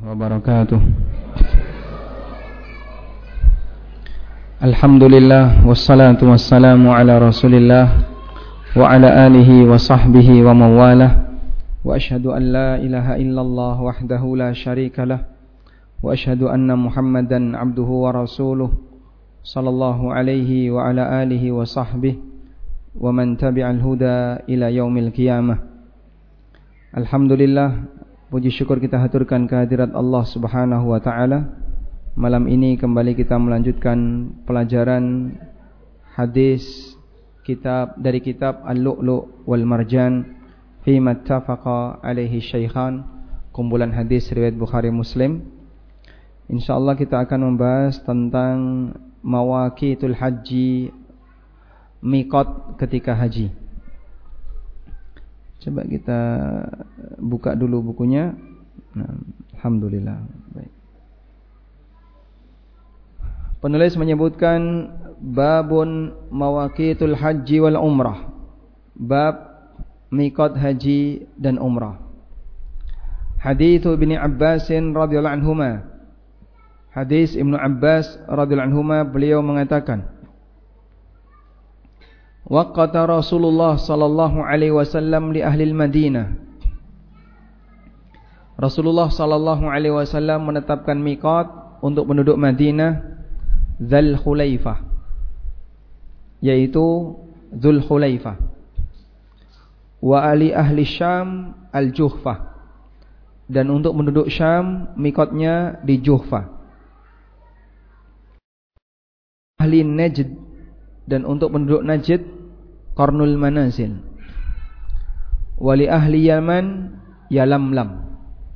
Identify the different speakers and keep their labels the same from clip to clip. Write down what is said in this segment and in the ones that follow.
Speaker 1: wabarakatuh. Alhamdulillah wassalatu wassalamu ala Rasulillah wa ala alihi wa sahbihi wa mawalah. Wa asyhadu an la ilaha illallah wahdahu la syarikalah wa asyhadu anna Muhammadan abduhu wa rasuluh sallallahu alaihi wa ala alihi wa sahbihi wa man tabi'al huda ila yaumil qiyamah. Alhamdulillah, puji syukur kita haturkan kehadirat Allah Subhanahu wa taala. Malam ini kembali kita melanjutkan pelajaran hadis dari kitab Al-Lu'lu' wal Marjan fi mattafaqa alaihi syaikhan, kumpulan hadis riwayat Bukhari Muslim. Insyaallah kita akan membahas tentang mawaqitul haji, miqat ketika haji. Coba kita buka dulu bukunya. Nah, alhamdulillah. Baik. Penulis menyebutkan babun mawaqitul haji wal umrah. Bab miqat haji dan umrah. Hadits Ibnu Abbas radhiyallahu anhuma. Hadis Ibnu Abbas radhiyallahu anhuma, beliau mengatakan, waqata Rasulullah sallallahu alaihi wasallam li ahli Madinah. Rasulullah sallallahu alaihi wasallam menetapkan miqat untuk penduduk Madinah Dzul Khulaifah, yaitu Dzul Khulaifah. Wa ali ahli Syam al-Juhfah, dan untuk penduduk Syam miqatnya di Juhfah. Ahli Najd, dan untuk penduduk Najd Qarnul Manazil. Wali ahli Yaman Yalamlam.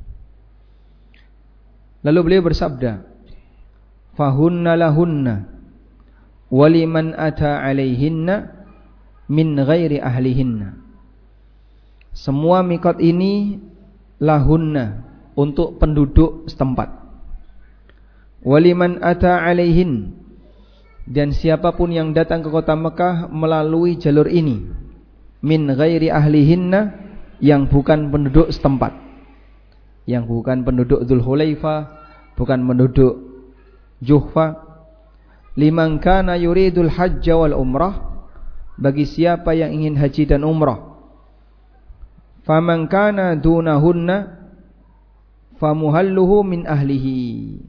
Speaker 1: Lalu beliau bersabda, fahunna lahunna waliman ata alaihinna min ghairi ahlihinna. Semua miqat ini lahunna, untuk penduduk setempat. Waliman ata alaihin, dan siapapun yang datang ke kota Mekah melalui jalur ini, min ghairi ahlihinna, yang bukan penduduk setempat, yang bukan penduduk Dzul Khulaifah, bukan penduduk Juhfa. Liman kana yuridul hajja wal umrah, bagi siapa yang ingin haji dan umrah. Faman kana dunahunna famuhalluhu min ahlihi,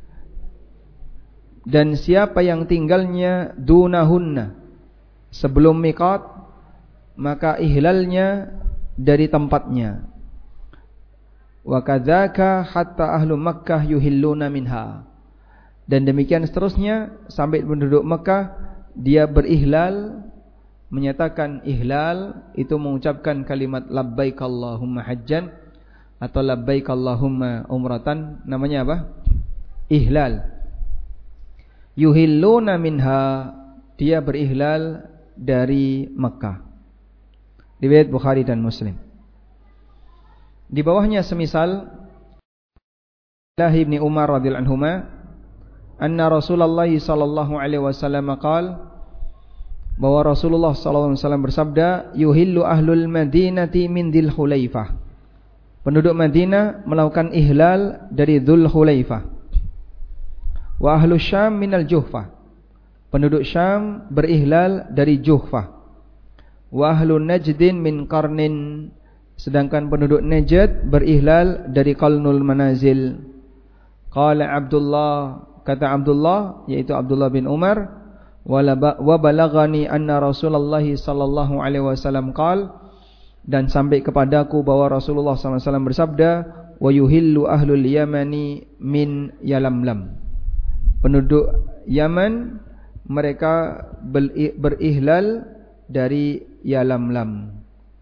Speaker 1: dan siapa yang tinggalnya dunahunna, sebelum miqat, maka ihlalnya dari tempatnya. Wa kadzaka hatta ahlu Makkah yuhilluna minha, dan demikian seterusnya sampai penduduk Mekah dia berihlal, menyatakan ihlal itu mengucapkan kalimat labbaik Allahumma hajjan atau labbaik Allahumma umratan, namanya apa? Ihlal. Yuhilluna minha, dia berihlal dari Mekah. Riwayat Bukhari dan Muslim. Di bawahnya semisal Abdullah bin Umar radhiyallahu anhuma, anna Rasulullah sallallahu alaihi wasallam qala, bahwa Rasulullah sallallahu alaihi wasallam bersabda, yuhillu ahlul madinati min Dzul Khulaifah. Penduduk Madinah melakukan ihlal dari Dzul Khulaifah. Wa ahlu Syam minal Juhfah, penduduk Syam berihlal dari Juhfah. Wa ahlu Najdin min Qarnin, sedangkan penduduk Najd berihlal dari Qarnul Manazil. Qala Abdullah, kata Abdullah, yaitu Abdullah bin Umar, wa balagani anna Rasulullah sallallahu alaihi wasallam qala, dan sampai kepadaku bahwa Rasulullah sallallahu alaihi wasallam bersabda, wa yuhillu ahlul yamani min Yalamlam. Penduduk Yaman mereka berihlal dari Yalamlam.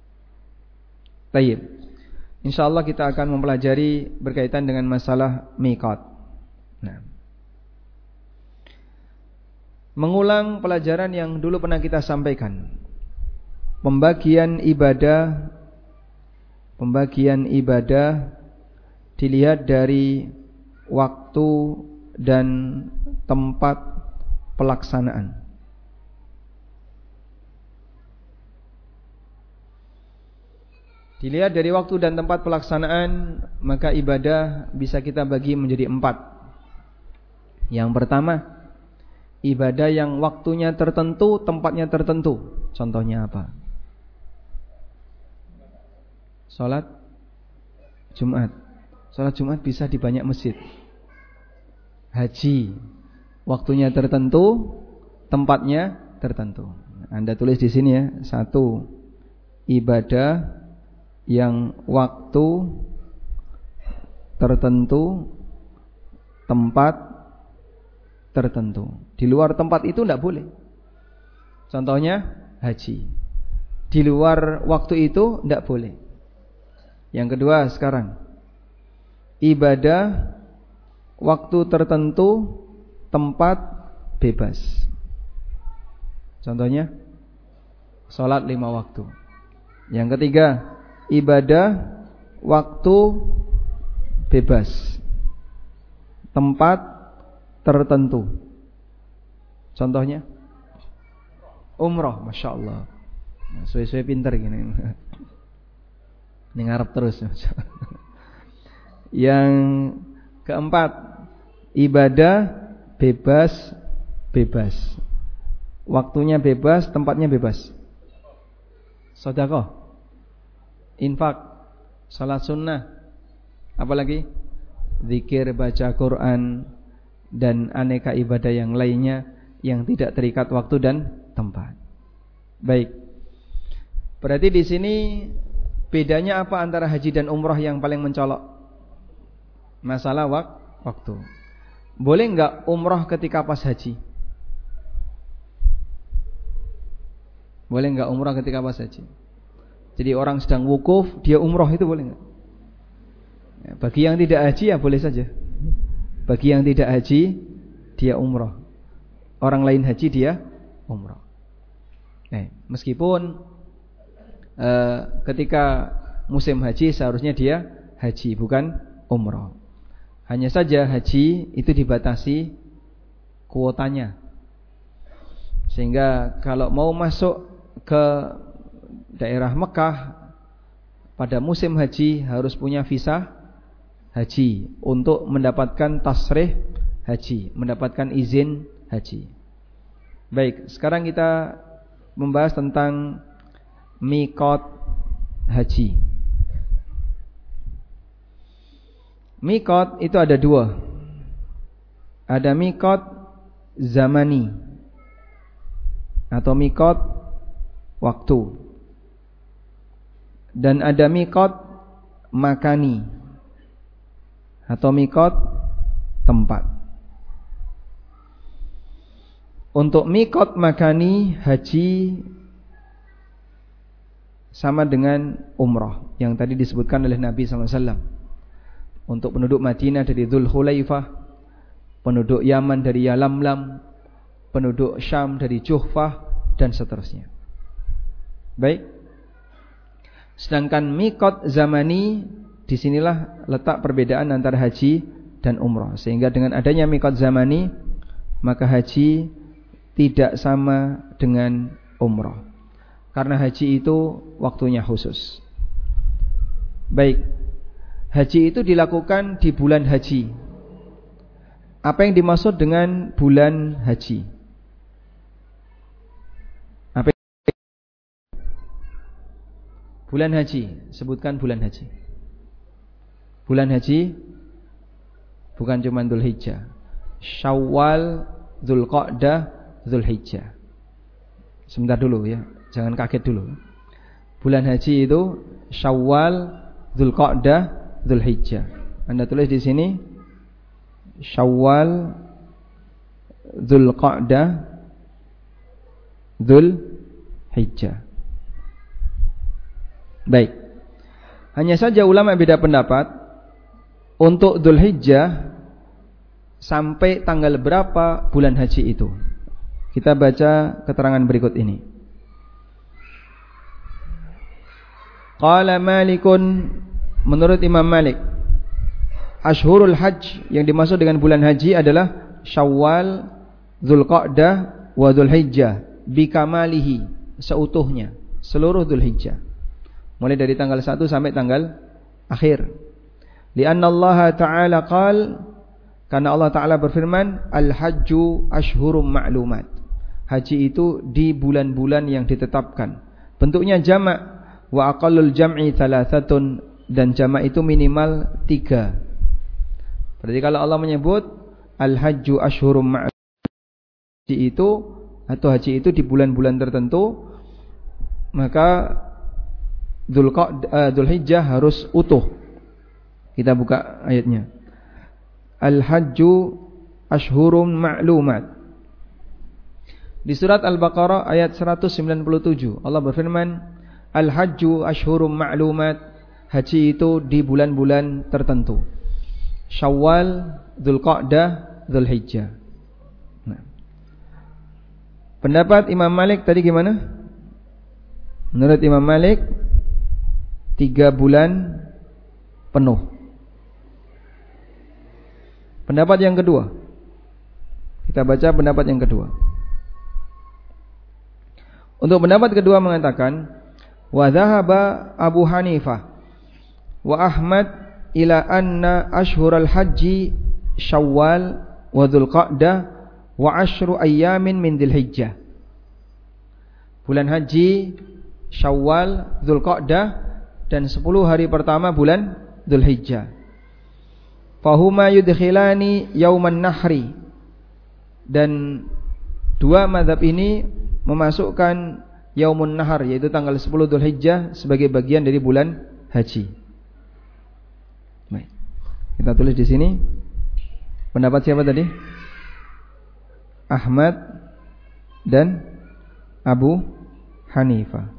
Speaker 1: Baik. Insyaallah kita akan mempelajari berkaitan dengan masalah miqat. Nah, mengulang pelajaran yang dulu pernah kita sampaikan. Pembagian ibadah dilihat dari waktu dan tempat pelaksanaan. Dilihat dari waktu dan tempat pelaksanaan, maka ibadah bisa kita bagi menjadi 4. Yang pertama, ibadah yang waktunya tertentu, tempatnya tertentu. Contohnya apa? Salat Jumat. Salat Jumat bisa di banyak masjid. Haji, waktunya tertentu, tempatnya tertentu. Anda tulis di sini ya. 1, ibadah yang waktu tertentu, tempat tertentu. Di luar tempat itu tidak boleh. Contohnya haji. Di luar waktu itu tidak boleh. Yang kedua sekarang, ibadah waktu tertentu, tempat bebas. Contohnya salat 5 waktu. Yang ketiga, ibadah waktu bebas, tempat tertentu. Contohnya umroh, masya Allah. Suwe-suwe pinter gini. Ini ngarep terus. Yang keempat, ibadah bebas. Waktunya bebas, tempatnya bebas. Sedekah, infak, salat sunnah, apalagi zikir, baca Quran, dan aneka ibadah yang lainnya yang tidak terikat waktu dan tempat. Baik. Berarti di sini bedanya apa antara haji dan umrah yang paling mencolok? Masalah waktu. Boleh enggak umrah ketika pas haji? Boleh enggak umrah ketika pas haji? Jadi orang sedang wukuf, dia umrah, itu boleh enggak? Ya, bagi yang tidak haji ya boleh saja. Bagi yang tidak haji, dia umrah. Orang lain haji, dia umrah. Meskipun ketika musim haji seharusnya dia haji, bukan umrah. Hanya saja haji itu dibatasi kuotanya. Sehingga kalau mau masuk ke daerah Mekah pada musim haji harus punya visa haji untuk mendapatkan tasrih haji, mendapatkan izin haji. Baik, sekarang kita membahas tentang miqat haji. Miqat itu ada 2. Ada miqat zamani atau miqat waktu, dan ada miqat makani atau miqat tempat. Untuk miqat makani, haji sama dengan umrah yang tadi disebutkan oleh Nabi SAW. Untuk penduduk Madinah dari Dzulhulaifah, penduduk Yaman dari Yalamlam, penduduk Syam dari Juhfah, dan seterusnya. Baik. Sedangkan miqat zamani, disinilah letak perbedaan antara haji dan umrah. Sehingga dengan adanya miqat zamani, maka haji tidak sama dengan umrah. Karena haji itu waktunya khusus. Baik, haji itu dilakukan di bulan haji. Apa yang dimaksud dengan bulan haji? Apa? Bulan haji, sebutkan bulan haji. Bulan haji bukan cuma Dzulhijjah. Syawal, Dzulqa'dah, Dzulhijjah. Sebentar dulu ya, jangan kaget dulu. Bulan haji itu Syawal, Dzulqa'dah, Dzulhijjah. Anda tulis di sini Syawal, Dzulqa'dah, Dzulhijjah. Baik. Hanya saja ulama beda pendapat untuk Dzulhijjah sampai tanggal berapa bulan haji itu. Kita baca keterangan berikut ini. Qala Malikun, menurut Imam Malik, Ashhurul Hajj, yang dimaksud dengan bulan haji adalah Syawal, Dzulqa'dah, wa Dzulhijjah bikamalihi, seutuhnya, seluruh Dzulhijjah. mulai dari tanggal 1 sampai tanggal akhir. Li'anna Allah Ta'ala karena Allah Ta'ala berfirman, al-hajju ashhurum ma'lumat. Haji itu di bulan-bulan yang ditetapkan. Bentuknya jamak, wa aqallul jam'i thalathatun, dan jamak itu minimal 3. Berarti kalau Allah menyebut al-hajju ashhurum ma'lumat, haji itu di bulan-bulan tertentu, maka Dzulhijjah harus utuh. Kita buka ayatnya. Al-hajju ashhurum ma'lumat. Di surat Al-Baqarah ayat 197 Allah berfirman, al-hajju ashhurum ma'lumat. Haji itu di bulan-bulan tertentu. Syawal, Dzulqa'dah, Dzulhijjah. Nah. Pendapat Imam Malik tadi gimana? Menurut Imam Malik 3 bulan penuh. Pendapat yang kedua, kita baca pendapat yang kedua. Untuk pendapat kedua mengatakan, wa dhahaba Abu Hanifah wa Ahmad ila anna ashhural haji Syawal wa Dzulqa'dah wa 10 ayyamin min Dzulhijjah. Bulan haji Syawal, Dzulqa'dah, dan 10 hari pertama bulan Dzulhijjah. Fahuma yudkhilani yauman nahri, dan 2 mazhab ini memasukkan yaumun nahar, yaitu tanggal 10 Dzulhijjah sebagai bagian dari bulan haji. Baik. Kita tulis di sini. Pendapat siapa tadi? Ahmad dan Abu Hanifah.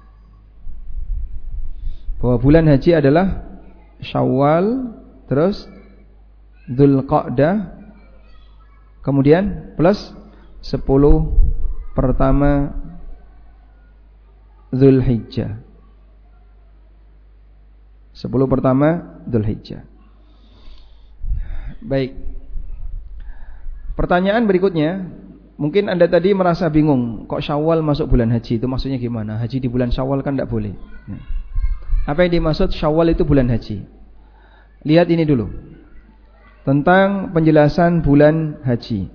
Speaker 1: Bahwa bulan haji adalah Syawal, terus Dzulqa'dah, kemudian plus 10 pertama Dzulhijjah. 10 pertama Dzulhijjah. Baik. Pertanyaan berikutnya, mungkin Anda tadi merasa bingung, kok Syawal masuk bulan haji, itu maksudnya gimana? Haji di bulan Syawal kan tidak boleh. Nah, apa yang dimaksud Syawal itu bulan haji? Lihat ini dulu, tentang penjelasan bulan haji.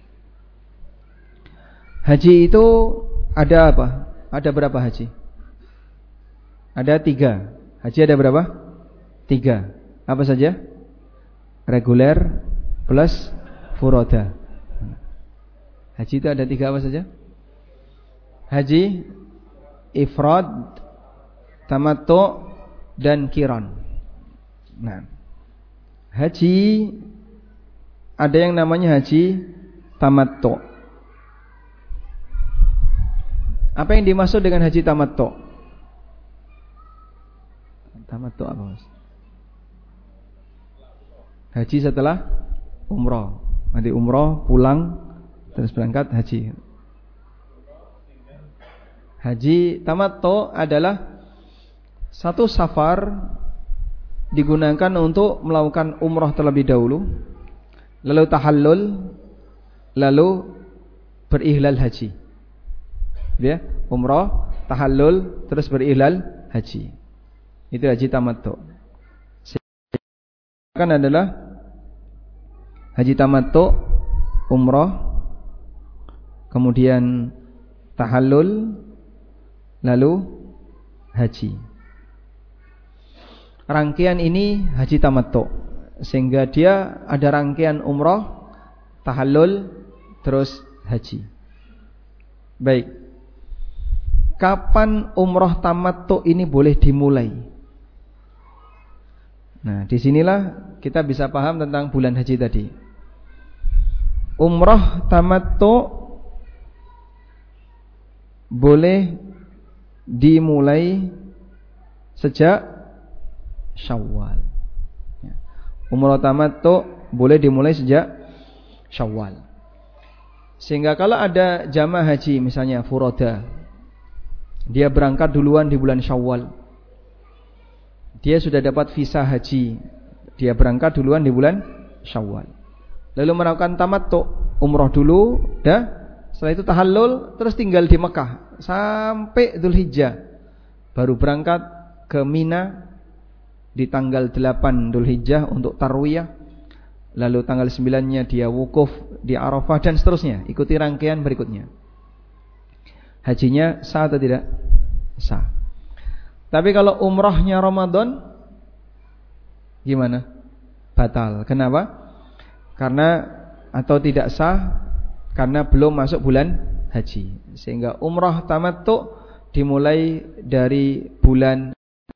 Speaker 1: Haji itu ada apa? Ada berapa haji? Ada 3. Haji ada berapa? 3. Apa saja? Reguler plus furoda. Haji itu ada 3 apa saja? Haji ifrad, tamattu, dan qiran. Nah, haji ada yang namanya haji tamattu. Apa yang dimaksud dengan haji tamattu? Tamattu apa, Mas? Haji setelah umrah. Nanti umrah pulang terus berangkat haji. Haji tamattu adalah satu safar digunakan untuk melakukan umrah terlebih dahulu, lalu tahallul, lalu berihlal haji. Ya, umrah, tahallul, terus berihlal haji. Itu haji tamattu. Kan adalah haji tamattu, umrah, kemudian tahallul, lalu haji. Rangkaian ini haji tamattu, sehingga dia ada rangkaian umrah, tahallul, terus haji. Baik. Kapan umrah tamattu ini boleh dimulai? Nah, disinilah kita bisa paham tentang bulan haji tadi. Umrah tamattu boleh dimulai sejak Syawal. Umrah tamattu boleh dimulai sejak Syawal. Sehingga kalau ada jamaah haji misalnya furoda, dia berangkat duluan di bulan Syawal, dia sudah dapat visa haji, dia berangkat duluan di bulan Syawal, lalu melakukan tamattu, umrah dulu, setelah itu tahallul, terus tinggal di Mekah sampai Dzulhijjah, baru berangkat ke Mina di tanggal 8 Dzulhijjah untuk tarwiyah. Lalu tanggal 9-nya dia wukuf di Arafah dan seterusnya. Ikuti rangkaian berikutnya. Hajinya sah atau tidak? Sah. Tapi kalau umrahnya Ramadan gimana? Batal. Kenapa? Karena atau tidak sah karena belum masuk bulan haji. Sehingga umrah tamattu dimulai dari bulan.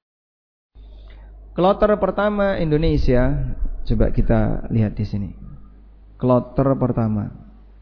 Speaker 1: Kloter pertama Indonesia, coba kita lihat di sini. Kloter pertama.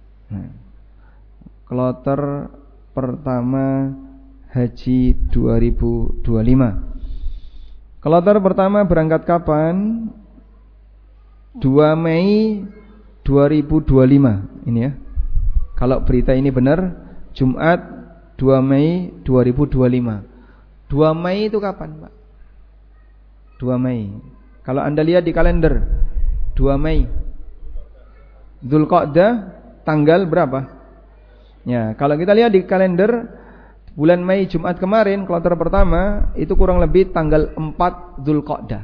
Speaker 1: Kloter pertama haji 2025. Kloter pertama berangkat kapan? 2 Mei 2025. Ini ya. Kalau berita ini benar, Jumat 2 Mei 2025. 2 Mei itu kapan, Pak? 2 Mei. Kalau Anda lihat di kalender 2 Mei Dzulqa'dah tanggal berapa? Ya, kalau kita lihat di kalender bulan Mei Jumat kemarin, kloter pertama itu kurang lebih tanggal 4 Dzulqa'dah.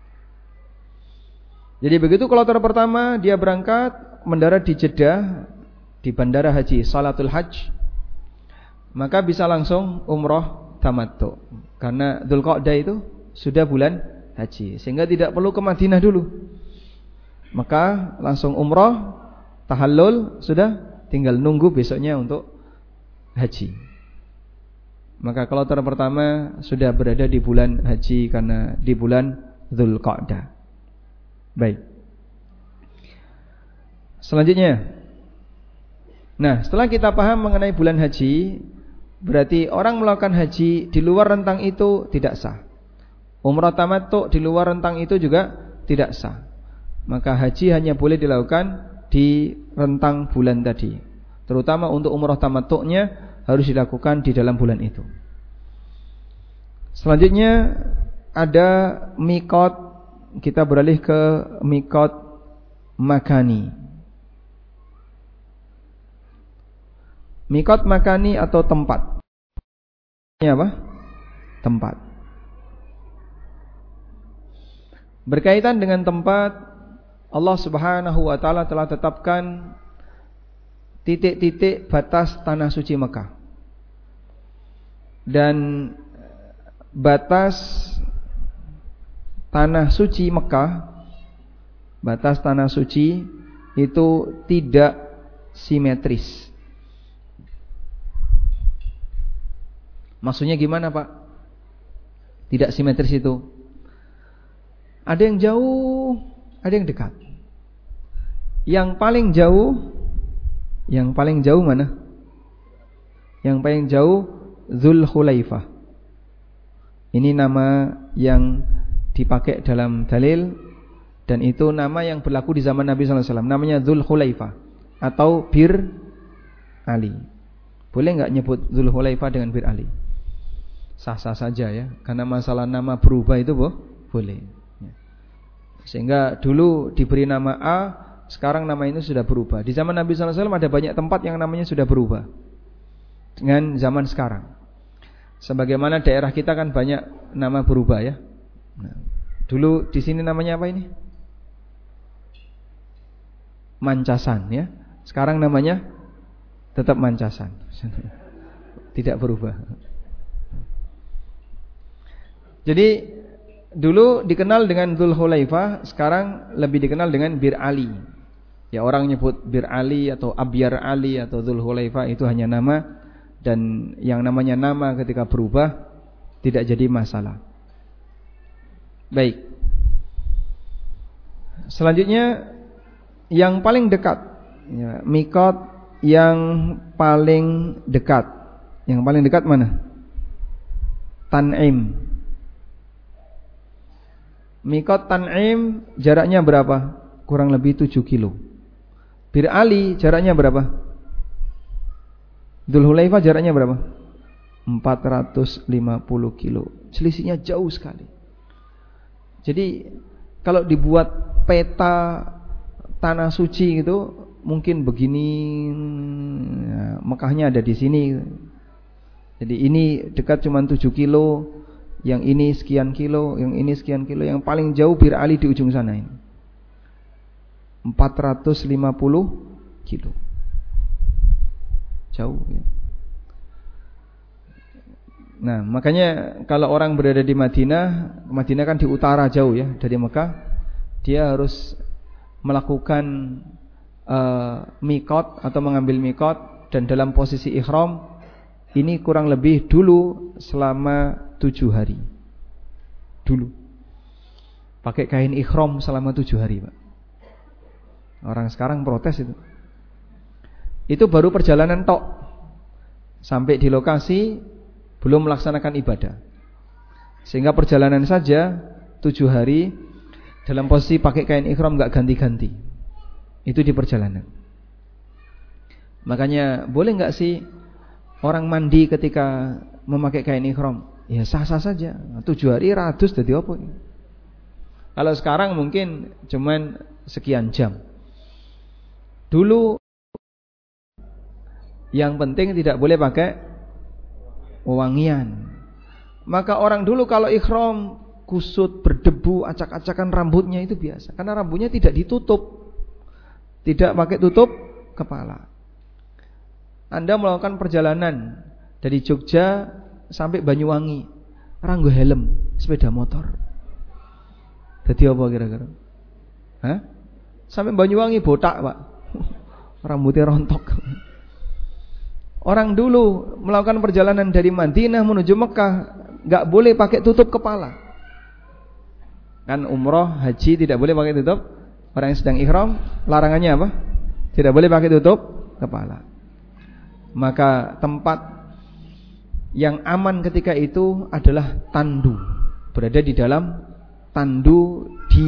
Speaker 1: Jadi begitu kloter pertama dia berangkat mendarat di Jeddah di Bandara Haji Salatul Hajj, maka bisa langsung umroh tamattu karena Dzulqa'dah itu sudah bulan haji, sehingga tidak perlu ke Madinah dulu. Maka langsung umroh tahallul, sudah tinggal nunggu besoknya untuk haji. Maka kloter pertama sudah berada di bulan haji karena di bulan Dzulqa'dah. Baik. Selanjutnya, nah, setelah kita paham mengenai bulan haji, berarti orang melakukan haji di luar rentang itu tidak sah. Umrah tamattu di luar rentang itu juga tidak sah. Maka haji hanya boleh dilakukan di rentang bulan tadi. Terutama untuk umrah tamattu'nya harus dilakukan di dalam bulan itu. Selanjutnya ada miqat, kita beralih ke miqat makani. Miqat makani atau tempat. Ini apa? Tempat. Berkaitan dengan tempat, Allah Subhanahu wa taala telah tetapkan titik-titik batas tanah suci Mekah. Dan batas tanah suci Mekah, batas tanah suci itu tidak simetris. Maksudnya gimana, Pak? Tidak simetris itu. Ada yang jauh, ada yang dekat. Yang paling jauh mana? Yang paling jauh Dzulhulaifah. Ini nama yang dipakai dalam dalil, dan itu nama yang berlaku di zaman Nabi sallallahu alaihi wasallam. Namanya Dzulhulaifah atau Bir Ali. Boleh enggak nyebut Dzulhulaifah dengan Bir Ali? Sah-sah saja ya, karena masalah nama berubah itu boleh. Sehingga dulu diberi nama A, sekarang nama itu sudah berubah. Di zaman Nabi sallallahu alaihi wasallam ada banyak tempat yang namanya sudah berubah dengan zaman sekarang. Sebagaimana daerah kita kan banyak nama berubah ya. Nah, dulu di sini namanya apa ini? Mancasan ya. Sekarang namanya tetap Mancasan. Tidak berubah. Jadi dulu dikenal dengan Dzulhulaifah, sekarang lebih dikenal dengan Bir Ali. Ya, orang nyebut Bir Ali atau Abyar Ali atau Dzulhulaifah itu hanya nama, dan yang namanya nama ketika berubah tidak jadi masalah. Baik. Selanjutnya yang paling dekat, ya, miqat yang paling dekat. Yang paling dekat mana? Tan'im. Miqat Tan'im jaraknya berapa? Kurang lebih 7 kilo. Bir Ali jaraknya berapa? Dzulhulaifah jaraknya berapa? 450 kilo. Selisihnya jauh sekali. Jadi kalau dibuat peta tanah suci gitu, mungkin begini, ya, Mekahnya ada di sini. Jadi ini dekat cuma 7 kilo, yang ini sekian kilo, yang ini sekian kilo, yang paling jauh Bir Ali di ujung sana ini. 450 kilo. Jauh ya. Nah, makanya kalau orang berada di Madinah, Madinah kan di utara jauh ya dari Mekah, dia harus melakukan mikot atau mengambil mikot, dan dalam posisi ihram ini kurang lebih dulu selama 7 hari. Dulu pakai kain ihram selama 7 hari, Pak. Orang sekarang protes itu. Itu baru perjalanan tok. Sampai di lokasi belum melaksanakan ibadah. Sehingga perjalanan saja 7 hari dalam posisi pakai kain ihram enggak ganti-ganti. Itu di perjalanan. Makanya boleh enggak sih orang mandi ketika memakai kain ihram? Ya sah-sah saja. 7 hari ratus dadi apa? Kalau sekarang mungkin cuman sekian jam. Dulu yang penting tidak boleh pakai wewangian. Maka orang dulu kalau ihram kusut, berdebu, acak-acakan rambutnya itu biasa. Karena rambutnya tidak ditutup. Tidak pakai tutup kepala. Anda melakukan perjalanan dari Jogja sampai Banyuwangi, ranggo helm sepeda motor. Jadi apa kira-kira? Hah? Sampai Banyuwangi botak, Pak. Rambutnya rontok. Orang dulu melakukan perjalanan dari Madinah menuju Mekah enggak boleh pakai tutup kepala. Kan umroh, haji tidak boleh pakai tutup. Orang yang sedang ihram larangannya apa? Tidak boleh pakai tutup kepala. Maka tempat yang aman ketika itu adalah tandu. Berada di dalam tandu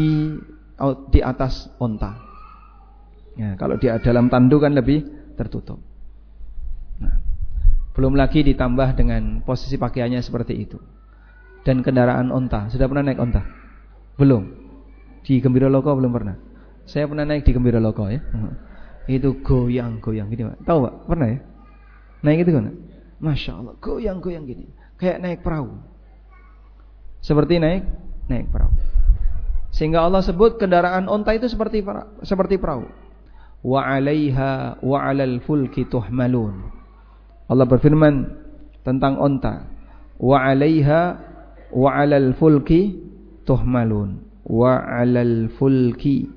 Speaker 1: di atas onta. Ya, kalau di dalam tandu kan lebih tertutup. Nah, belum lagi ditambah dengan posisi pakaiannya seperti itu. Dan kendaraan onta. Sudah pernah naik onta? Belum. Di Gembira Loko belum pernah. Saya pernah naik di Gembira Loko ya. Itu goyang-goyang gini, Pak. Tahu, Pak? Pernah ya? Naik itu kan? Masya Allah, goyang-goyang gini. Kayak naik perahu. Seperti naik perahu. Sehingga Allah sebut kendaraan onta itu seperti perahu. Wa 'alaiha wa 'alal fulki tuhmalun. Allah berfirman tentang onta. Wa 'alaiha wa 'alal fulki tuhmalun. Wa 'alal fulki.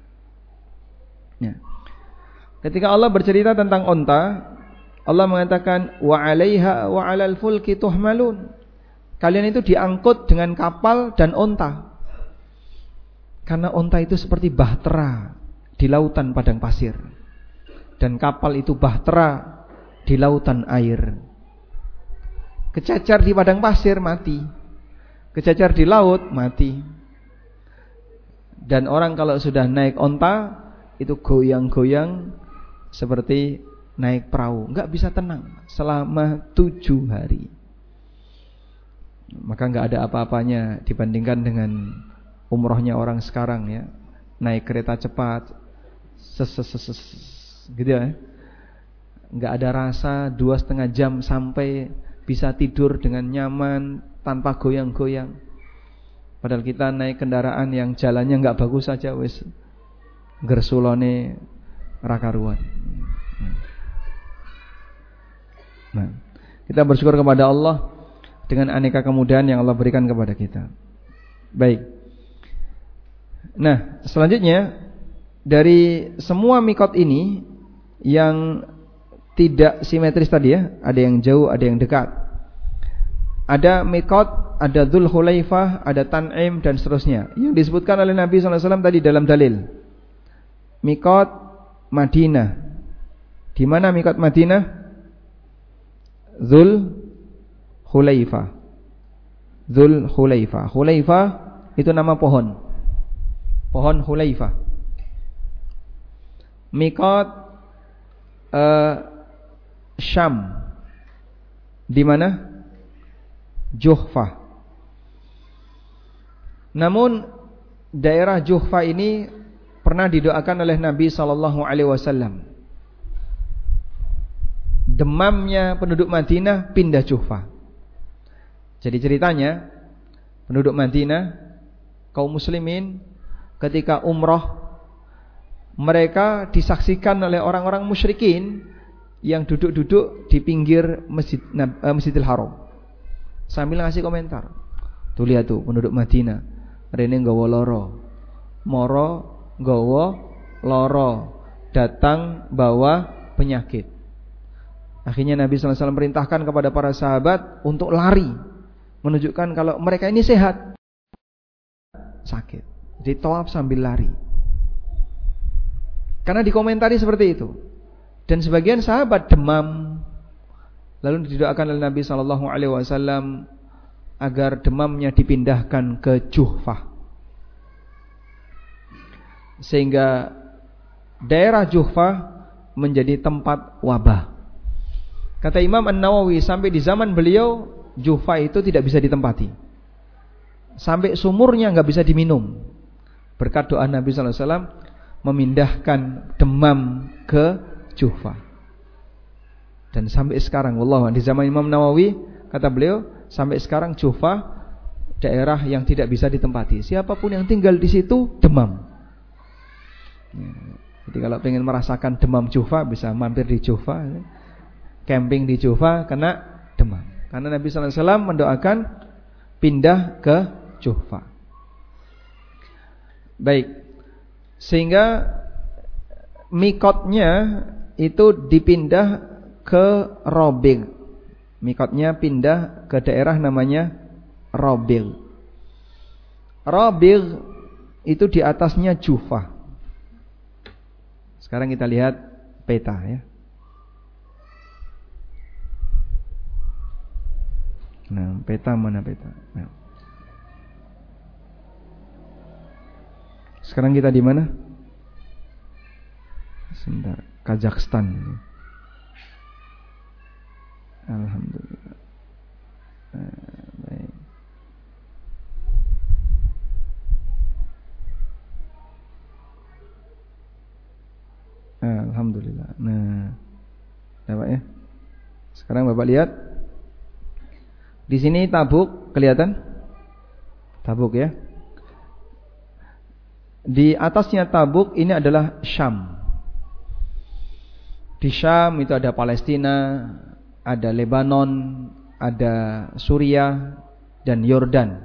Speaker 1: Ya. Ketika Allah bercerita tentang onta, Allah mengatakan wa 'alaiha wa 'alal fulki tuhmalun. Kalian itu diangkut dengan kapal dan onta. Karena onta itu seperti bahtera di lautan padang pasir, dan kapal itu bahtera di lautan air. Kecacar di padang pasir mati, kecacar di laut mati. Dan orang kalau sudah naik onta itu goyang-goyang seperti naik perahu, enggak bisa tenang selama 7 hari. Maka enggak ada apa-apanya dibandingkan dengan umrohnya orang sekarang ya. Naik kereta cepat gitu ya. Enggak ada rasa, 2,5 jam sampai, bisa tidur dengan nyaman tanpa goyang-goyang. Padahal kita naik kendaraan yang jalannya enggak bagus saja wis gersulone ra karuan. Nah, kita bersyukur kepada Allah dengan aneka kemudahan yang Allah berikan kepada kita. Baik. Nah, selanjutnya dari semua mikot ini yang tidak simetris tadi ya, ada yang jauh, ada yang dekat. Ada mikot, ada Dzul Hulaifah, ada Tan'im dan seterusnya. Yang disebutkan oleh Nabi SAW tadi dalam dalil. Mikot Madinah. Di mana mikot Madinah? Dzul Hulaifah. Dzul Hulaifah. Hulaifah itu nama pohon. Pohon Hulaifah. Mikot Syam. Di mana? Juhfah. Namun daerah Juhfah ini pernah didoakan oleh Nabi SAW. Demamnya penduduk Madinah pindah Juhfah. Jadi ceritanya penduduk Madinah, kaum muslimin ketika umrah, mereka disaksikan oleh orang-orang musyrikin yang duduk-duduk di pinggir Masjidil Haram sambil ngasih komentar. Tuh lihat tuh penduduk Madinah, rene nggawa loro, moro nggawa loro, datang bawa penyakit. Akhirnya Nabi sallallahu alaihi wasallam perintahkan kepada para sahabat untuk lari, menunjukkan kalau mereka ini sehat, sakit. Jadi tawaf sambil lari. Karena dikomentari seperti itu. Dan sebagian sahabat demam, lalu didoakan oleh Nabi sallallahu alaihi wasallam agar demamnya dipindahkan ke Juhfah. Sehingga daerah Juhfah menjadi tempat wabah. Kata Imam An-Nawawi, sampai di zaman beliau Juhfah itu tidak bisa ditempati. Sampai sumurnya enggak bisa diminum. Berkat doa Nabi sallallahu alaihi wasallam memindahkan demam ke Juhfah. Dan sampai sekarang wallahu di zaman Imam Nawawi, kata beliau, sampai sekarang Juhfah daerah yang tidak bisa ditempati. Siapapun yang tinggal di situ demam. Jadi kalau pengen merasakan demam Juhfah bisa mampir di Juhfah, camping di Juhfah kena demam. Karena Nabi sallallahu alaihi wasallam mendoakan pindah ke Juhfah. Baik. Sehingga mikotnya itu dipindah ke Robil. Mikotnya pindah ke daerah namanya Robil. Robil itu di atasnya Juhfah. Sekarang kita lihat peta ya. Nah, peta mana peta? Nah. Sekarang kita di mana? Sebentar, Kazakhstan. Alhamdulillah. Baik. Alhamdulillah. Nah, dapat ya. Sekarang Bapak lihat. Di sini Tabuk, kelihatan? Tabuk ya. Di atasnya Tabuk ini adalah Syam. Di Syam itu ada Palestina, ada Lebanon, ada Suriah dan Yordan.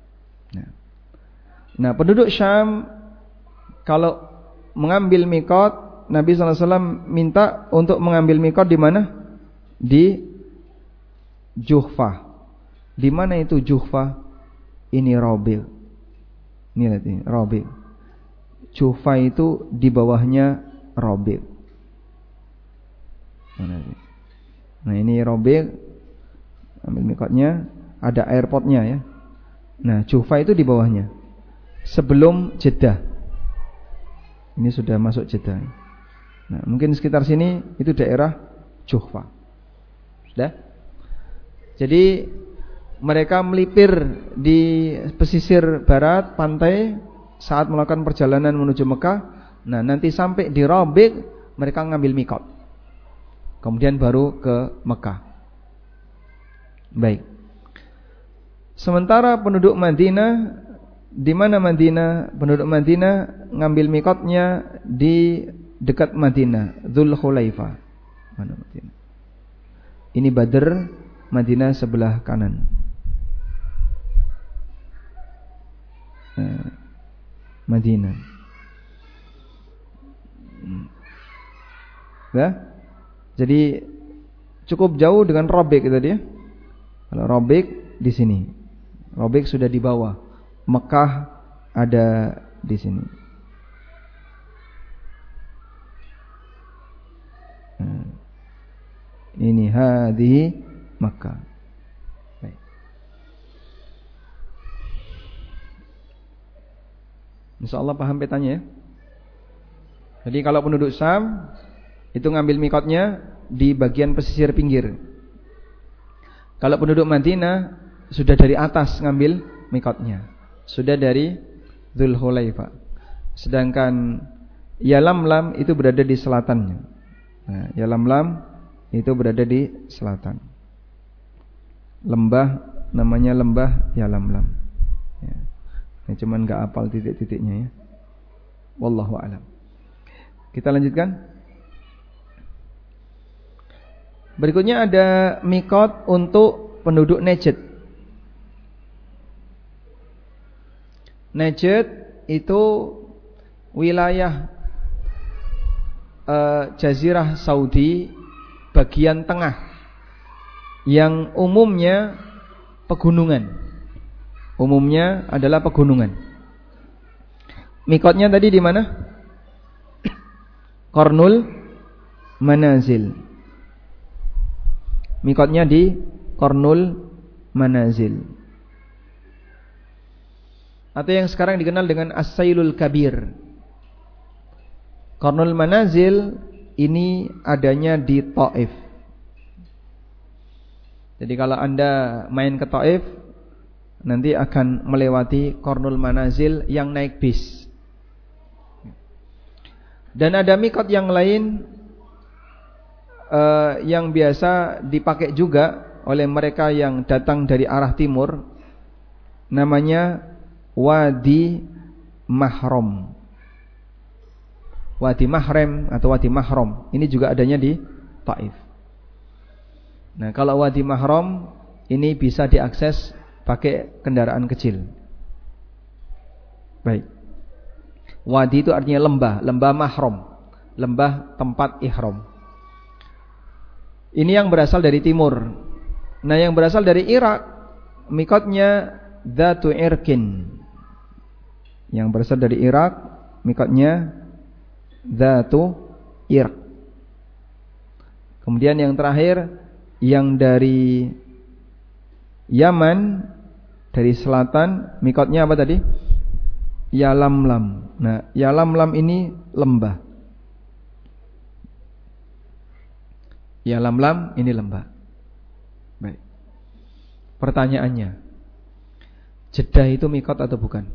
Speaker 1: Nah, penduduk Syam kalau mengambil mikot, Nabi sallallahu alaihi wasallam minta untuk mengambil mikot di mana? Di Juhfah. Di mana itu Juhfah? Ini Robil. Ini lihat ini, Robil. Juhfah itu di bawahnya Robil. Nah ini Robil, ambil mikotnya, ada airportnya ya. Nah Juhfah itu di bawahnya, sebelum Jeddah. Ini sudah masuk Jeddah. Nah mungkin sekitar sini itu daerah Juhfah. Sudah. Jadi mereka melipir di pesisir barat pantai saat melakukan perjalanan menuju Mekah. Nah nanti sampai di Robil mereka ngambil mikot, kemudian baru ke Mekah. Baik. Sementara penduduk Madinah, di mana Madinah? Penduduk Madinah ngambil mikotnya di dekat Madinah, Dzulhulaifah. Mana Madinah? Ini Badr, Madinah sebelah kanan. Madinah. Ya. Jadi cukup jauh dengan Robik tadi ya. Kalau Robik di sini. Robik sudah di bawah. Mekah ada di sini. Ini hadhihi Makkah. Baik. Insyaallah paham petanya ya. Jadi kalau penduduk Syam itu ngambil mikotnya di bagian pesisir pinggir. Kalau penduduk Madinah sudah dari atas ngambil mikotnya, sudah dari Dzulhulaifah. Sedangkan Yalamlam itu berada di selatannya. Nah, Yalamlam itu berada di selatan. Lembah namanya lembah Yalamlam. Cuman nggak hafal titik-titiknya ya. Wallahu a'lam. Kita lanjutkan. Berikutnya ada mikot untuk penduduk Najd. Najd itu wilayah Jazirah Saudi bagian tengah yang umumnya pegunungan. Umumnya adalah pegunungan. Mikotnya tadi di mana? Qarnul Manazil. Mikotnya di Qarnul Manazil. Atau yang sekarang dikenal dengan As-Sailul Kabir. Qarnul Manazil ini adanya di Taif. Jadi kalau Anda main ke Taif, nanti akan melewati Qarnul Manazil yang naik bis. Dan ada mikot yang lain yang biasa dipakai juga oleh mereka yang datang dari arah timur, namanya Wadi Mahram. Wadi Mahram atau Wadi Mahram ini juga adanya di Taif. Nah, kalau Wadi Mahram ini bisa diakses pakai kendaraan kecil. Baik. Wadi itu artinya lembah, lembah mahram, lembah tempat ihram. Ini yang berasal dari timur. Nah, yang berasal dari Irak, mikotnya Dzatu Irkin. Yang berasal dari Irak, mikotnya Dzatu Irq. Kemudian yang terakhir, yang dari Yaman, dari selatan, mikotnya apa tadi? Yalamlam. Nah, Yalamlam ini lembah. Yalamlam ini lembah. Baik. Pertanyaannya, Jeddah itu mikot atau bukan?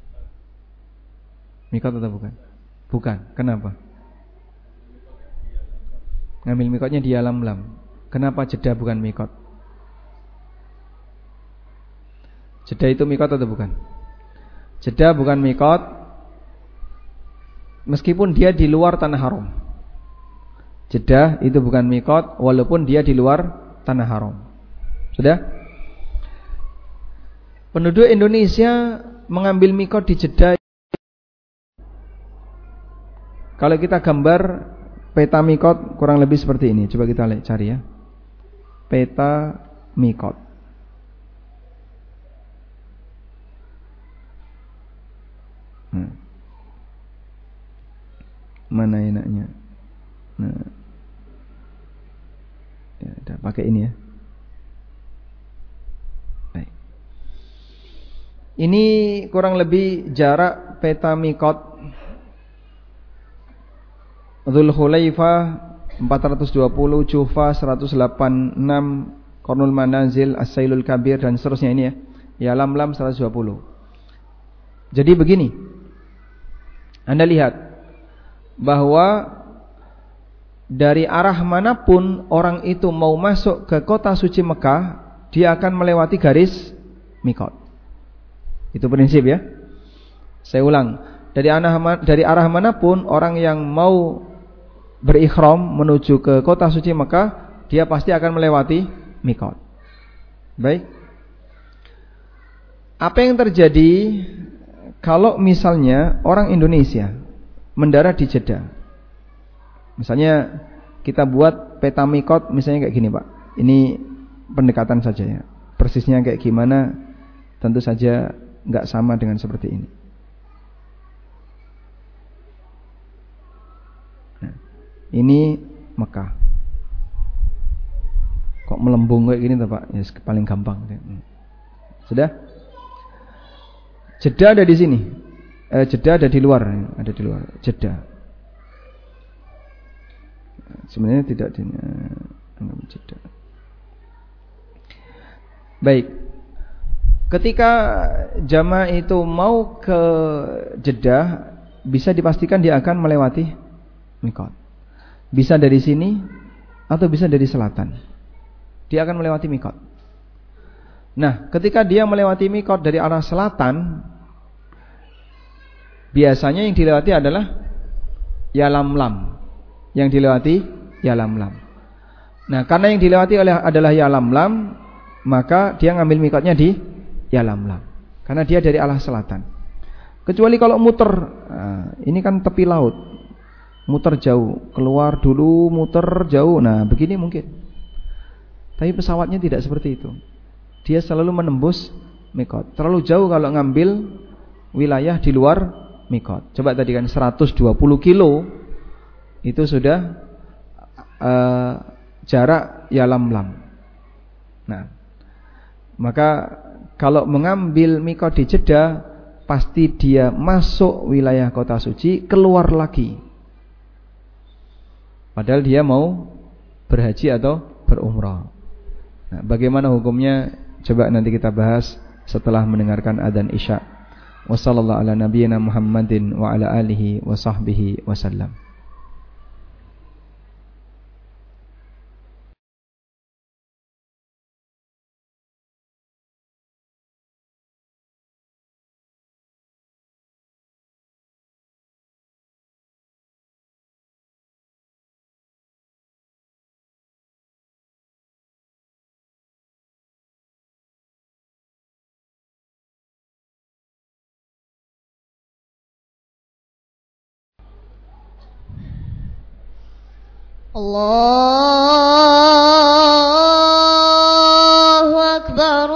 Speaker 1: Mikot atau bukan? Bukan. Kenapa? Ngambil mikotnya di Yalamlam. Kenapa Jeddah bukan mikot? Jeddah itu mikot atau bukan? Jeddah bukan mikot, meskipun dia di luar tanah haram. Jeddah itu bukan mikot, walaupun dia di luar tanah haram. Sudah? Penduduk Indonesia mengambil mikot di Jeddah. Kalau kita gambar peta mikot kurang lebih seperti ini. Coba kita cari ya. Peta mikot. Mana enaknya? Nah, ya, udah pakai ini ya. Baik. Ini kurang lebih jarak peta mikot Dzulhulaifah 420, Juhfah 186, Qarnul Manazil, As-Sailul Kabir dan seterusnya ini ya. Yalamlam 120. Jadi begini, Anda lihat bahwa dari arah manapun orang itu mau masuk ke kota suci Mekah, dia akan melewati garis mikot. Itu prinsip ya. Saya ulang, dari arah manapun orang yang mau berikhram menuju ke kota suci Mekah, dia pasti akan melewati mikot. Baik. Apa yang terjadi kalau misalnya orang Indonesia mendarat di Jeddah? Misalnya kita buat peta mikot misalnya kayak gini Pak. Ini pendekatan saja ya. Persisnya kayak gimana tentu saja nggak sama dengan seperti ini. Nah, ini Mekah. Kok melembung kayak gini tuh Pak? Ya paling gampang. Sudah? Jeddah ada di sini. Jeddah ada di luar, Jeddah. Sebenarnya tidak di Jeddah. Baik. Ketika jamaah itu mau ke Jeddah, bisa dipastikan dia akan melewati mikot. Bisa dari sini atau bisa dari selatan. Dia akan melewati mikot. Nah, ketika dia melewati mikot dari arah selatan, biasanya yang dilewati adalah Yalamlam. Yang dilewati Yalamlam. Nah, karena yang dilewati adalah Yalamlam, maka dia ngambil mikotnya di Yalamlam. Karena dia dari arah selatan. Kecuali kalau muter, ini kan tepi laut, muter jauh, keluar dulu, muter jauh. Nah, begini mungkin. Tapi pesawatnya tidak seperti itu. Dia selalu menembus mikot. Terlalu jauh kalau ngambil wilayah di luar mikot. Coba tadi kan 120 kilo itu sudah jarak Yalamlam. Nah, maka kalau mengambil mikot di Jeddah, pasti dia masuk wilayah kota suci, keluar lagi. Padahal dia mau berhaji atau berumrah. Nah, bagaimana hukumnya? Coba nanti kita bahas setelah mendengarkan adzan Isya. Wassallallahu ala nabiyyina Muhammadin wa ala alihi wa sahbihi wasallam.
Speaker 2: Allahu Akbar,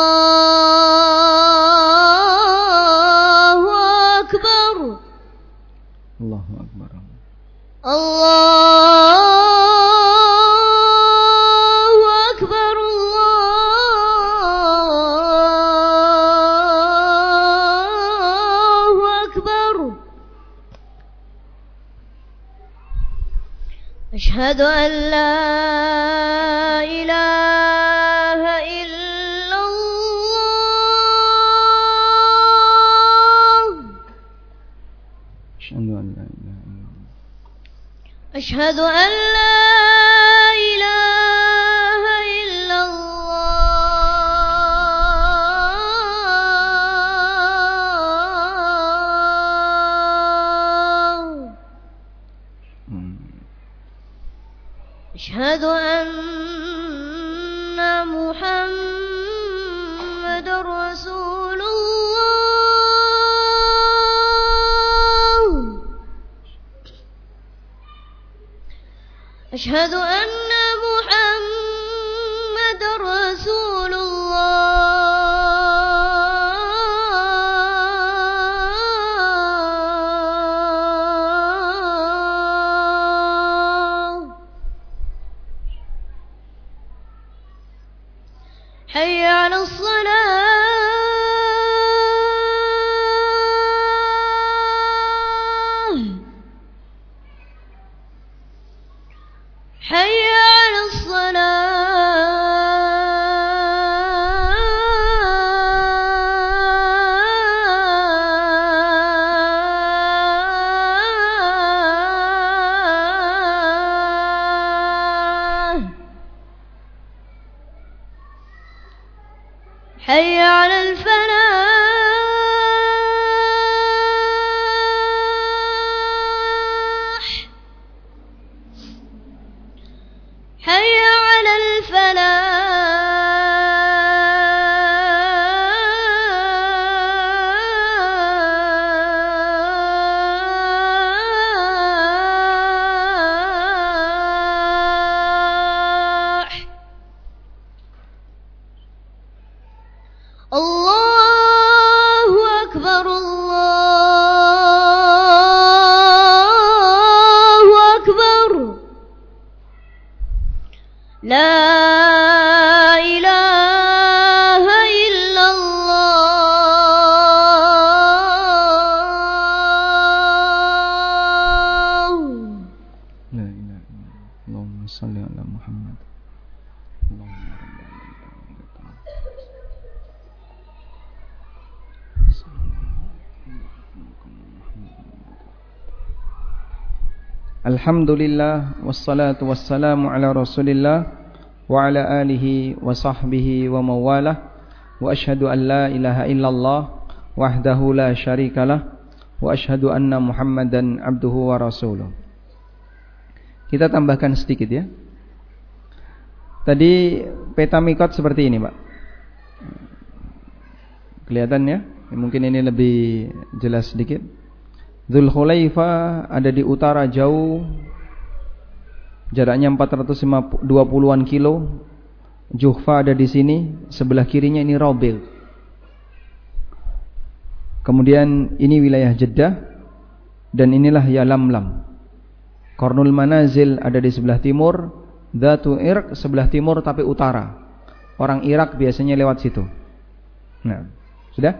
Speaker 2: Allahu Akbar,
Speaker 1: Allahu Akbar,
Speaker 2: Allahu Akbar, Allahu Akbar. أشهد أن لا إله إلا الله. أشهد أن لا إله إلا الله. أشهد أن محمد رسول الله. أشهد أن محمد رسول الله. حي على الصلاة. حي على الصلاة. حي على الفلاح. حي على الفلاح. الله أكبر، الله أكبر. لا إله إلا الله.
Speaker 1: لا إله إلا الله. اللهم صل على محمد. اللهم Alhamdulillah wassalatu wassalamu ala Rasulillah wa ala alihi wa sahbihi wa mawalah wa asyhadu an la ilaha illallah wahdahu la syarikalah wa asyhadu anna Muhammadan abduhu wa rasuluh. Kita tambahkan sedikit ya. Tadi peta mikot seperti ini, Pak. Kelihatan ya? Mungkin ini lebih jelas sedikit. Dzulhulaifah ada di utara jauh, jaraknya 420-an kilo. Juhfa ada di sini, sebelah kirinya ini Rabil. Kemudian ini wilayah Jeddah, dan inilah Yalamlam. Qarnul Manazil ada di sebelah timur, Dzatu Irq sebelah timur tapi utara. Orang Irak biasanya lewat situ. Nah, sudah?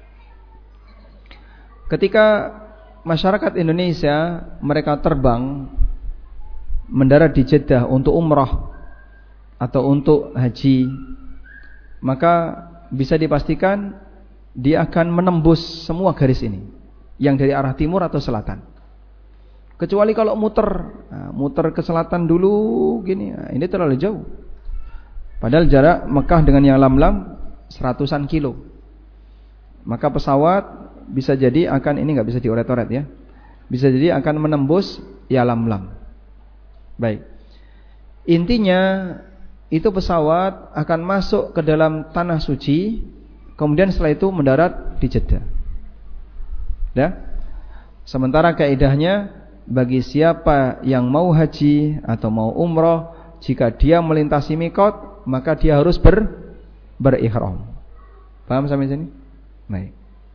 Speaker 1: Ketika masyarakat Indonesia mereka terbang mendarat di Jeddah untuk umrah atau untuk haji, maka bisa dipastikan dia akan menembus semua garis ini, yang dari arah timur atau selatan. Kecuali kalau muter ke selatan dulu gini, ini terlalu jauh. Padahal jarak Mekah dengan Yalamlam 100-an kilo. Maka pesawat bisa jadi akan, ini nggak bisa dioret-oret ya, bisa jadi akan menembus Yalamlam. Baik, intinya itu pesawat akan masuk ke dalam tanah suci, kemudian setelah itu mendarat di Jeddah. Ya. Sementara kaidahnya bagi siapa yang mau haji atau mau umroh, jika dia melintasi mikot, maka dia harus berihram. Paham sampai sini? Baik.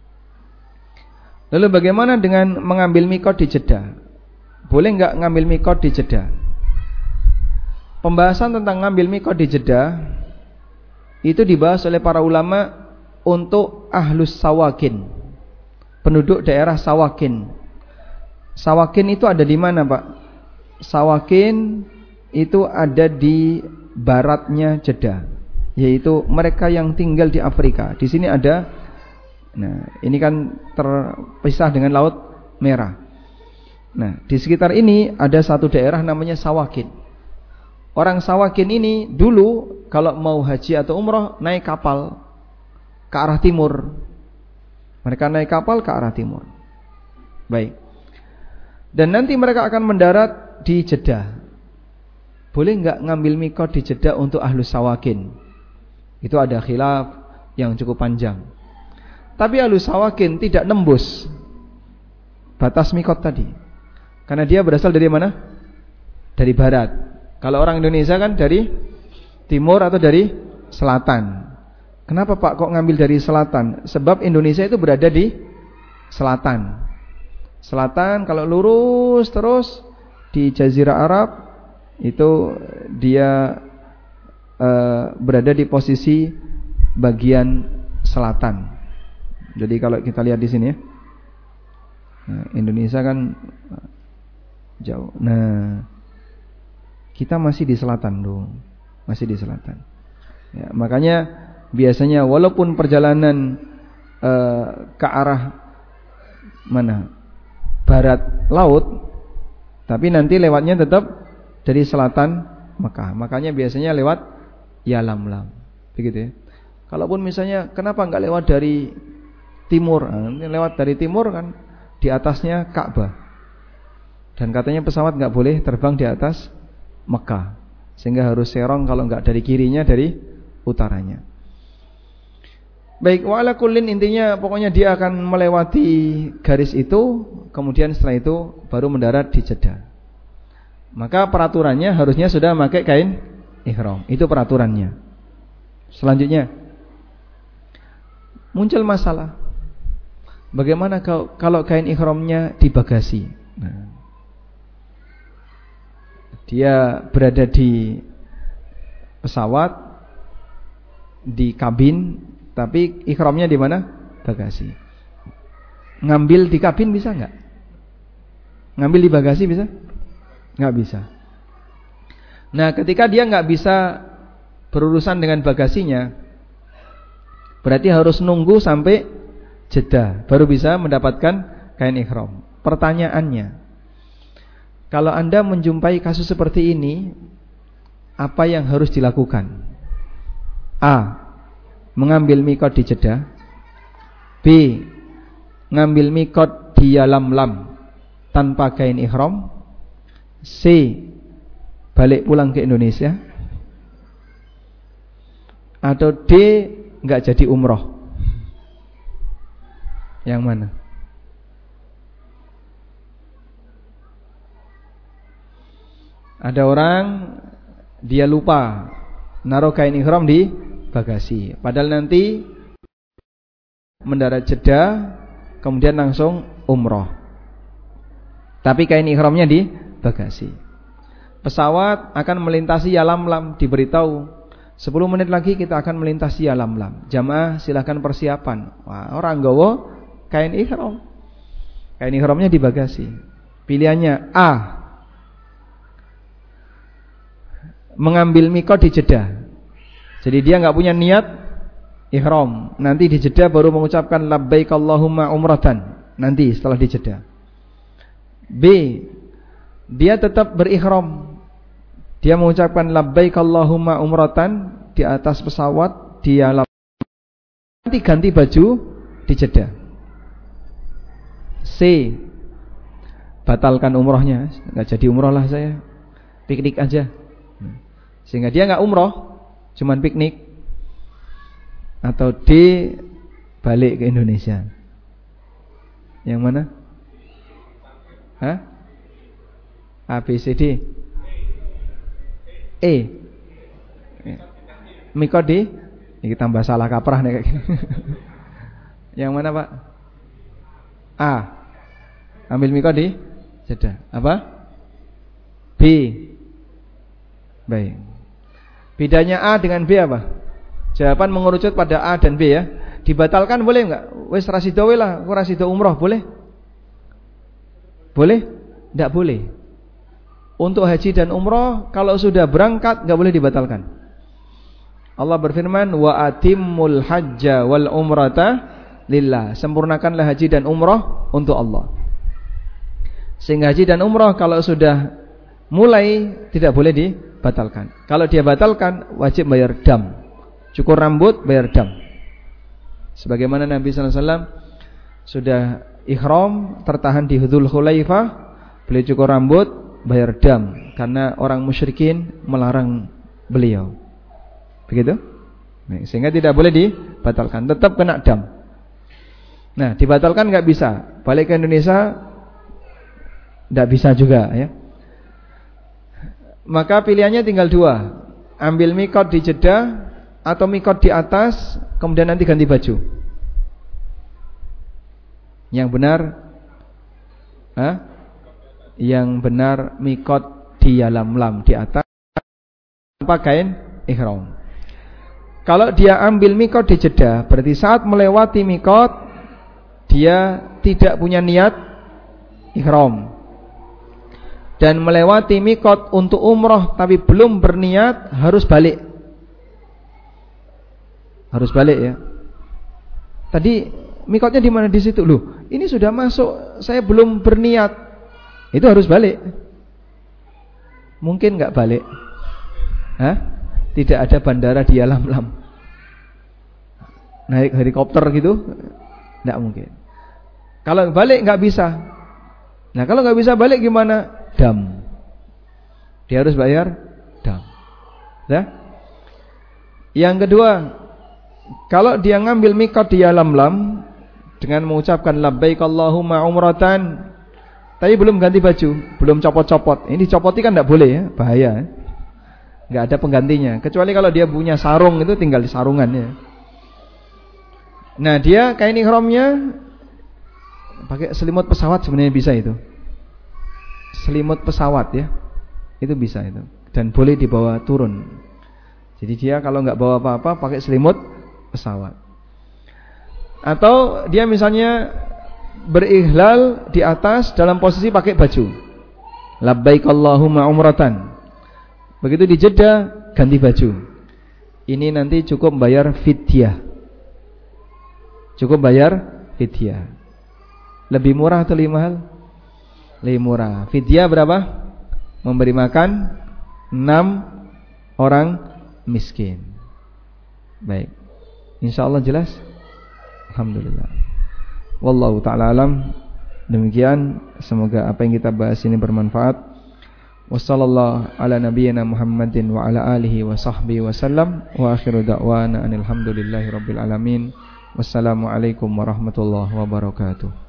Speaker 1: Lalu bagaimana dengan mengambil mikot di Jeddah? Boleh enggak ngambil mikot di Jeddah? Pembahasan tentang ngambil mikot di Jeddah itu dibahas oleh para ulama untuk ahlus sawakin, penduduk daerah sawakin. Sawakin itu ada di mana, Pak? Sawakin itu ada di baratnya Jeddah, yaitu mereka yang tinggal di Afrika. Di sini ada, nah ini kan terpisah dengan Laut Merah. Nah di sekitar ini ada satu daerah namanya Sawakin. Orang Sawakin ini dulu kalau mau haji atau umroh naik kapal ke arah timur. Mereka naik kapal ke arah timur. Baik. Dan nanti mereka akan mendarat di Jeddah. Boleh enggak ngambil mikot di Jeddah untuk ahlus Sawakin? Itu ada khilaf yang cukup panjang. Tapi ahlus Sawakin tidak nembus batas mikot tadi, karena dia berasal dari mana? Dari barat. Kalau orang Indonesia kan dari timur atau dari selatan. Kenapa Pak kok ngambil dari selatan? Sebab Indonesia itu berada di selatan. Selatan kalau lurus terus di Jazirah Arab itu dia berada di posisi bagian selatan. Jadi kalau kita lihat di sini ya, nah, Indonesia kan jauh. Nah, kita masih di selatan dong, masih di selatan. Ya, makanya biasanya walaupun perjalanan ke arah mana, barat laut, tapi nanti lewatnya tetap dari selatan Mekah. Makanya biasanya lewat Yalamlam, begitu ya. Kalaupun misalnya kenapa nggak lewat dari timur? Nah, lewat dari timur kan di atasnya Ka'bah, dan katanya pesawat nggak boleh terbang di atas Mekah, sehingga harus serong kalau enggak dari kirinya, dari utaranya. Baik, wa'ala kullin, intinya pokoknya dia akan melewati garis itu, kemudian setelah itu baru mendarat di Jeddah. Maka peraturannya harusnya sudah pakai kain ihram. Itu peraturannya. Selanjutnya muncul masalah, bagaimana kalau kain ihramnya di bagasi? Nah, dia berada di pesawat, di kabin, tapi ihramnya di mana? Bagasi. Ngambil di kabin bisa nggak? Ngambil di bagasi bisa? Nggak bisa. Nah, ketika dia nggak bisa berurusan dengan bagasinya, berarti harus nunggu sampai Jeddah baru bisa mendapatkan kain ihram. Pertanyaannya, kalau Anda menjumpai kasus seperti ini, apa yang harus dilakukan? A. Mengambil mikot di Jeddah. B. Ngambil mikot di Yalamlam tanpa kain ihram, C balik pulang ke Indonesia, atau D enggak jadi umroh? Yang mana? Ada orang dia lupa naruh kain ihram di bagasi, padahal nanti mendarat Jeddah kemudian langsung umroh, tapi kain ihramnya di bagasi. Pesawat akan melintasi Yalamlam, diberitahu 10 menit lagi kita akan melintasi Yalamlam. Jamaah silakan persiapan. Wah, orang gowo kain ihram. Kain ihramnya di bagasi. Pilihannya A, mengambil mikot di Jeddah. Jadi dia enggak punya niat ihram. Nanti di Jeddah baru mengucapkan labbaik Allahumma umratan. Nanti setelah di Jeddah. B, dia tetap berihram. Dia mengucapkan labbaik Allahumma umratan di atas pesawat, dia nanti ganti baju di Jeddah. C, batalkan umrohnya, enggak jadi umroh lah saya, piknik aja. Sehingga dia enggak umroh, cuman piknik. Atau D, balik ke Indonesia. Yang mana? Hah? A, B, C, D. E, mikot di, ini tambah salah kaprah nih kayak gini. Yang mana Pak? A, ambil mikot di Jeddah. Apa? B. Baik. Bedanya A dengan B apa? Jawaban mengerucut pada A dan B ya. Dibatalkan boleh enggak? Wes rasido lah, aku rasido umroh boleh? Boleh? Enggak boleh. Untuk haji dan umroh kalau sudah berangkat enggak boleh dibatalkan. Allah berfirman, wa atimmul hajja wal umrata lillah. Sempurnakanlah haji dan umroh untuk Allah. Sehingga haji dan umroh kalau sudah mulai tidak boleh dibatalkan. Kalau dia batalkan wajib bayar dam. Cukur rambut bayar dam. Sebagaimana Nabi sallallahu alaihi wasallam sudah ihram tertahan di Dzul Khulaifah, beliau cukur rambut bayar dam karena orang musyrikin melarang beliau. Begitu? Sehingga tidak boleh dibatalkan, tetap kena dam. Nah, dibatalkan enggak bisa. Balik ke Indonesia enggak bisa juga ya. Maka pilihannya tinggal dua. Ambil mikot di Jeddah atau mikot di atas kemudian nanti ganti baju. Yang benar Yang benar mikot di Yalamlam di atas tanpa kain ihram. Kalau dia ambil mikot di Jeddah, berarti saat melewati mikot dia tidak punya niat ihram. Dan melewati mikot untuk umroh tapi belum berniat, harus balik. Harus balik ya. Tadi mikotnya di mana? Di situ loh. Ini sudah masuk, saya belum berniat. Itu harus balik. Mungkin enggak balik? Tidak ada bandara di Yalamlam. Naik helikopter gitu enggak mungkin. Kalau balik enggak bisa. Nah, kalau enggak bisa balik gimana? Dam. Dia harus bayar dam. Ya? Yang kedua, kalau dia ngambil mikot di Yalamlam dengan mengucapkan labbaik Allahumma umratan, tapi belum ganti baju, belum copot-copot. Ini dicopoti kan enggak boleh ya, bahaya. Enggak ada penggantinya, kecuali kalau dia punya sarung itu tinggal di sarungannya. Nah, dia kain ihramnya pakai selimut pesawat sebenarnya bisa itu. Selimut pesawat ya. Itu bisa itu. Dan boleh dibawa turun. Jadi dia kalau enggak bawa apa-apa pakai selimut pesawat. Atau dia misalnya berihlal di atas dalam posisi pakai baju. Labbaik Allahumma umratan. Begitu di Jeddah ganti baju. Ini nanti cukup bayar fidyah. Cukup bayar fidyah. Lebih murah atau lebih mahal? Lebih murah. Fidyah berapa? Memberi makan 6 orang miskin. Baik. Insyaallah jelas. Alhamdulillah. Wallahu ta'ala alam Demikian, semoga apa yang kita bahas ini bermanfaat. Wassallallahu ala nabiyyina Muhammadin wa ala alihi wa sahbihi wasallam. Wa akhiru da'wana anil hamdulillahi rabbil alamin. Wassalamualaikum warahmatullahi wabarakatuh.